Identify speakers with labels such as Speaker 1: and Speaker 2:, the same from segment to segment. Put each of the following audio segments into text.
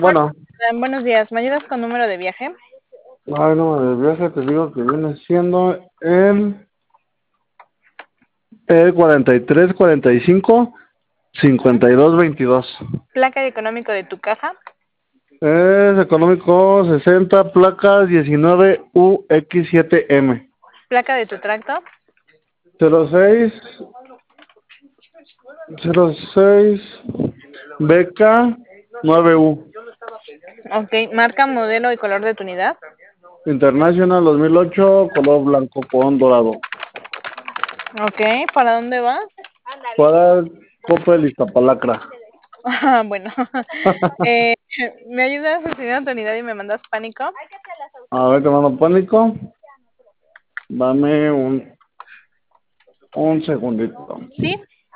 Speaker 1: Hola,
Speaker 2: Bueno,
Speaker 1: buenos días. ¿Me ayudas con número de viaje?
Speaker 2: ay, no, el viaje te digo que viene siendo el 4345-5222.
Speaker 1: Placa y económico de tu caja.
Speaker 2: Es económico 60, placa 19UX7M.
Speaker 1: Placa de tu tracto.
Speaker 2: 06, 06, BK 9U.
Speaker 1: Ok. Marca, modelo y color de tu unidad.
Speaker 2: International 2008, color blanco con dorado.
Speaker 1: Ok. ¿Para dónde vas?
Speaker 2: Para Coppel Iztapalacra.
Speaker 1: Ah, bueno. Eh, ¿Me ayudas a enseñar tu unidad y me mandas pánico?
Speaker 2: A ver, te mando pánico. Dame un segundito.
Speaker 1: Sí.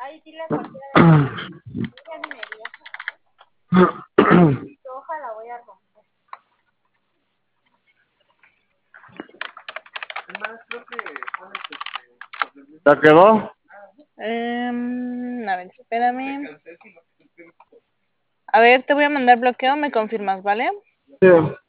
Speaker 2: ¿Ya quedó?
Speaker 1: A ver, espérame. A ver, te voy a mandar bloqueo. ¿Me confirmas, vale?
Speaker 2: Sí,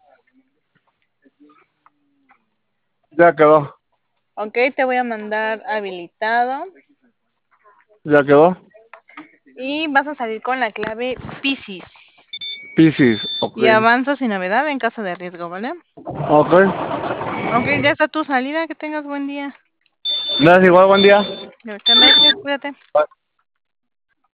Speaker 2: ya quedó.
Speaker 1: Ok, te voy a mandar habilitado.
Speaker 2: ¿Ya quedó?
Speaker 1: Y vas a salir con la clave Piscis.
Speaker 2: Piscis, ok.
Speaker 1: Y avanza sin novedad en caso de riesgo, ¿vale?
Speaker 2: Ok.
Speaker 1: Ok, ya está tu salida. Que tengas buen día.
Speaker 2: Gracias, igual, buen día.
Speaker 1: Muchas gracias, cuídate.